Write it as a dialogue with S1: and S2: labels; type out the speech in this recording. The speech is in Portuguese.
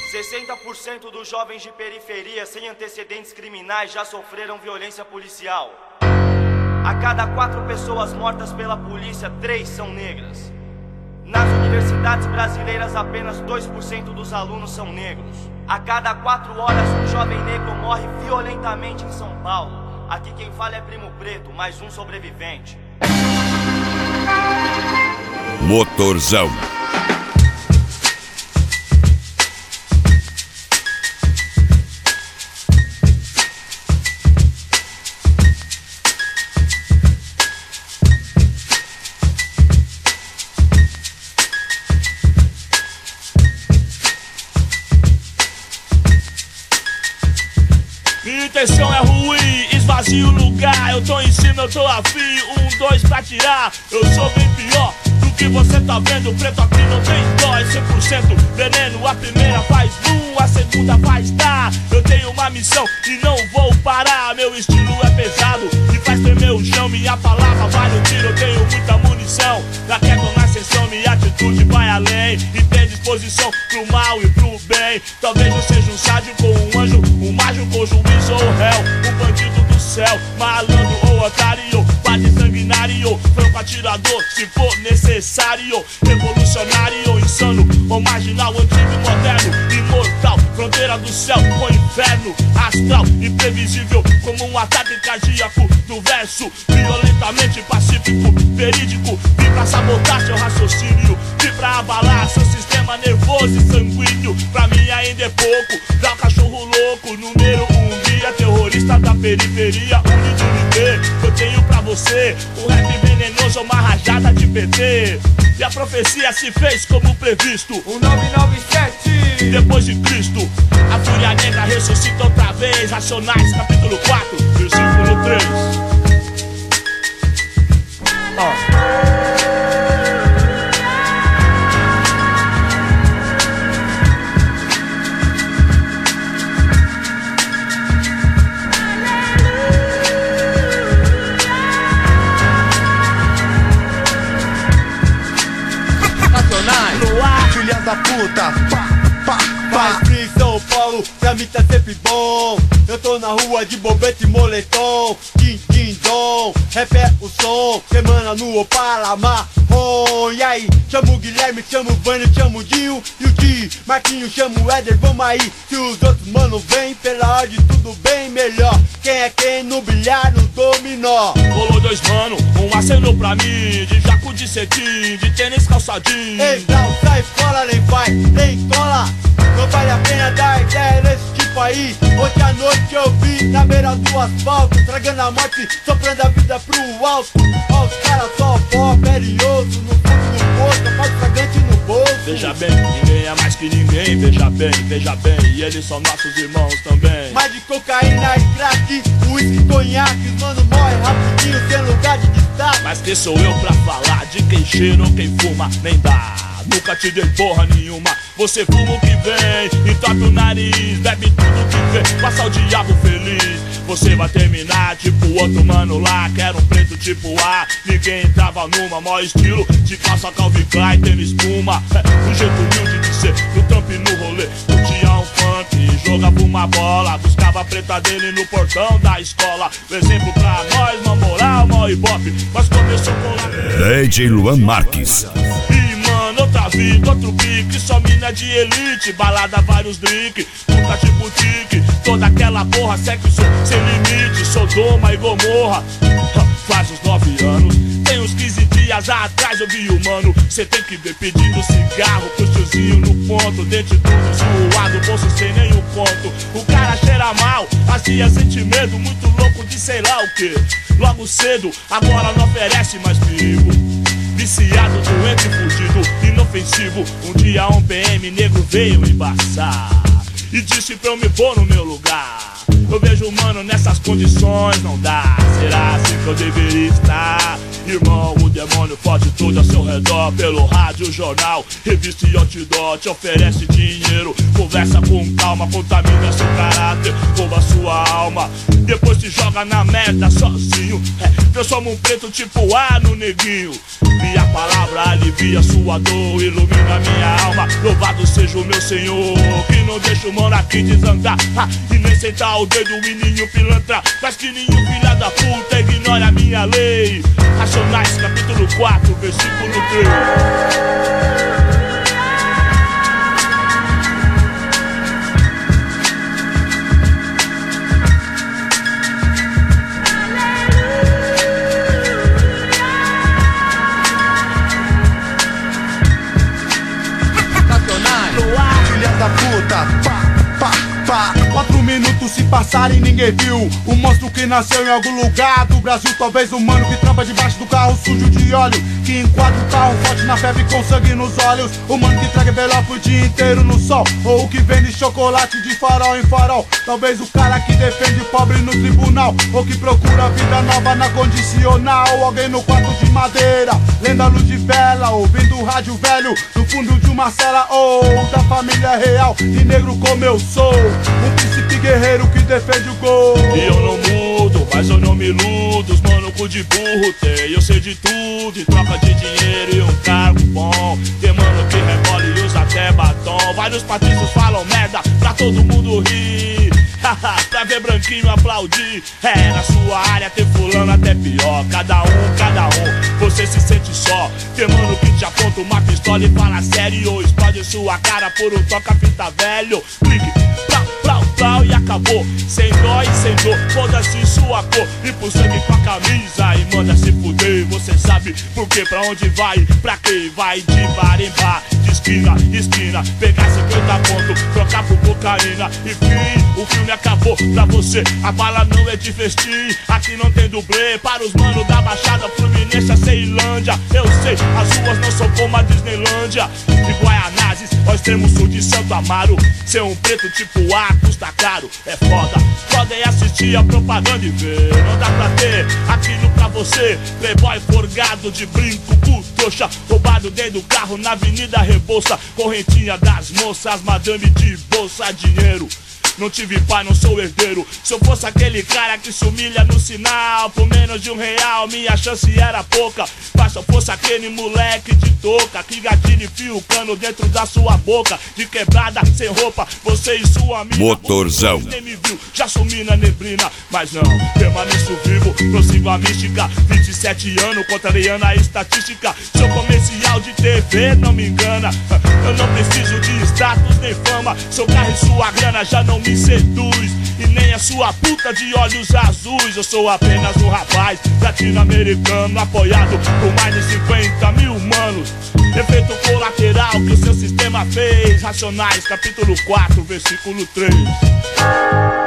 S1: 60% dos jovens de periferia sem antecedentes criminais já sofreram violência policial. A cada 4 pessoas mortas pela polícia, 3 são negras. Nas universidades brasileiras, apenas 2% dos alunos são negros. A cada 4 horas, um jovem negro morre violentamente em São Paulo. Aqui quem fala é Primo Preto, mais um sobrevivente.
S2: Motorzão.
S3: Minha intenção é ruim, esvazio o lugar. Eu tô em cima, eu tô afim, 1, 2 pra tirar. Eu sou bem pior do que você tá vendo. Preto aqui não tem dó, é 100% veneno. A primeira faz boom, a segunda faz tá. Eu tenho uma missão e não vou parar. Meu estilo é pesado e faz tremer o chão. Minha palavra vale um tiro, eu tenho muita munição. Na queda na ascensão, minha atitude vai além. E tem disposição pro mal e pro bem. Talvez eu seja um sádico ou um anjo, um mágico ou juiz ou réu, um bandido do céu, malandro ou otário, bate sanguinário, franco atirador se for necessário, revolucionário, insano ou marginal, antigo e moderno, imortal, fronteira do céu com o inferno, astral, imprevisível como um ataque cardíaco do verso, violentamente pacífico, verídico, vim pra sabotar seu raciocínio, vim pra abalar seu sistema nervoso e sanguíneo, pra mim ainda é pouco, dá um cachorro louco, número 1 guia, terrorista da periferia, unidade, eu tenho pra você, o rap venenoso é uma rajada de PT, e a profecia se fez como previsto,
S4: o 997,
S3: depois de Cristo, a fúria negra ressuscita outra vez, Racionais, capítulo 4, versículo 3.
S4: Filha da puta, faz frio em São Paulo, pra mim tá sempre bom. Eu tô na rua de bobete e moletom, din din dom, rap é o som, semana no Opala marrom. E aí, chamo o Guilherme, chamo o Vânio, chamo o Dinho e o Di, Marquinho, chamo o Éder, vamos aí. Se os outros mano vem, pela ordem tudo bem melhor. Quem é quem no bilhar, no dominó.
S3: Rolou 2 mano, um acenou pra mim, de jaco de cetim, de tênis calçadinho.
S4: Ei, não sai fora, nem vai, nem cola. Não vale a pena dar ideia nesse tipo aí. Hoje à noite eu vi na beira do asfalto, tragando a morte, soprando a vida pro alto. Ó, os caras só pó, perioso, no fundo do poço, mais fragante no bolso.
S3: Veja bem, ninguém é mais que ninguém, veja bem, e eles são nossos irmãos também.
S4: Mais de cocaína e crack, uísque, conhaque, os mano morre rapidinho, sem lugar de destaque.
S3: Mas quem sou eu pra falar de quem cheira ou quem fuma, nem dá. Nunca te dei porra nenhuma. Você fuma o que vem, entope o nariz, bebe tudo que vem, passa o diabo feliz. Você vai terminar tipo outro mano lá, que era um preto tipo A. Ninguém entrava numa, maior estilo de calça Calvin Klein, tênis espuma. Um jeito humilde de ser, no trampo e no rolê. Curtia um funk, jogava uma bola, buscava a preta dele no portão da escola. Um exemplo pra nós, uma moral, uma ibope. Mas começou com lá
S2: DJ Luan Marques.
S3: Outra vida, outro pique, só mina de elite, balada, vários drink, puta de boutique, toda aquela porra, sexo sem limite, Sodoma e Gomorra. Faz uns 9 anos, tem uns 15 dias atrás eu vi o mano, cê tem que ver pedindo cigarro pro tiozinho no ponto, dente tudo zoado, bolso sem nenhum ponto. O cara cheira mal, as tia sente medo, muito louco de sei lá o que. Logo cedo, agora não oferece mais perigo. Viciado, doente, fugido, inofensivo. Um dia um PM negro veio embaçar e disse pra eu me pôr no meu lugar. Eu vejo mano nessas condições, não dá. Será assim que eu deveria estar? Irmão, o demônio fode tudo ao seu redor. Pelo rádio, jornal, revista e outdoor. Te oferece dinheiro, conversa com calma, contamina seu caráter, rouba sua alma. Depois te joga na merda sozinho. Transforma um preto tipo A no neguinho. Minha palavra alivia sua dor, ilumina minha alma. Louvado seja o meu Senhor, que não deixa o mano aqui desandar, e nem sentar o dedo em nenhum pilantra. Mas que nenhum filha da puta ignora a minha lei. Racionais, capítulo 4, versículo 3.
S4: Da puta, pá, pá, pá. 4 minutos se passaram e ninguém viu o monstro que nasceu em algum lugar do Brasil. Talvez o mano que trampa debaixo do carro sujo de óleo, que enquadra o carro forte na febre com sangue nos olhos. O mano que traga envelope o dia inteiro no sol, ou o que vende chocolate de farol em farol. Talvez o cara que defende o pobre no tribunal, ou que procura vida nova na condicional. Alguém no quarto de madeira, lendo a luz de vela, ouvindo o rádio velho no fundo de uma cela. Ou da família real e negro como eu sou, um príncipe guerreiro que defende o gol.
S3: E eu não mudo, mas eu não me iludo. Os mano cu de burro tem, eu sei de tudo. E troca de dinheiro e um cargo bom. Tem mano que rebola e usa até batom. Vários patrícios falam merda pra todo mundo rir. Pra ver branquinho aplaudir. É, na sua área tem fulano até pior. Cada um, você se sente só. Tem mano que te aponta uma pistola e fala sério, ou explode sua cara por um toca-fita velho. Clique, plau, plau, plau e acabou. Sem dó e sem dor, foda-se sua cor. E por sangue com a camisa e manda se fuder. Você sabe por que, pra onde vai, pra quem vai de bar em bar, de esquina, esquina. Pegar 50 pontos, trocar por cocaína. E fim, o filme acabou pra você. A bala não é de festim, aqui não tem dublê. Para os manos da Baixada Fluminense, a Ceilândia. Eu sei, as ruas não são como a Disneylândia. De Guaianazes ao extremo sul de Santo Amaro. Ser um preto tipo A custa caro, é foda. Foda é assistir a propaganda e ver. Não dá pra ter aquilo pra você. Playboy forgado de brinco, trouxa, roubado dentro do carro na Avenida Rebouça. Correntinha das moças, madame de bolsa, dinheiro. Não tive pai, não sou herdeiro. Se eu fosse aquele cara que se humilha no sinal por menos de R$1, minha chance era pouca. Mas se eu fosse aquele moleque de touca que gatilha e fia o cano dentro da sua boca, de quebrada, sem roupa, você e sua amiga.
S2: Motorzão.
S3: Nem me viu, já sumi na neblina. Mas não, permaneço vivo, prossigo a mística. 27 anos, contrariando a estatística. Sou comercial de TV, não me engana. Eu não preciso de status nem fama. Seu carro e sua grana já não me seduz, e nem a sua puta de olhos azuis. Eu sou apenas um rapaz latino-americano, apoiado por mais de 50 mil manos. Efeito colateral que o seu sistema fez. Racionais, capítulo 4, versículo 3.